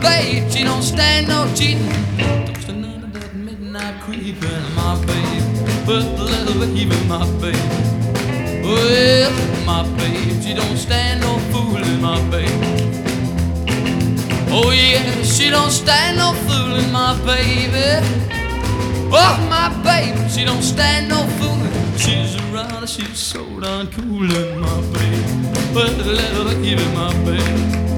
babe, she don't stand no cheating. Don't stand none of that midnight creeping, my babe. But the little baby, my babe. Well, my babe, she don't stand no fooling, my babe. Oh yeah, she don't stand no fooling, my baby. Oh, my baby, she don't stand no fooling. She's around, she's so darn coolin', my baby. But the little baby, my baby.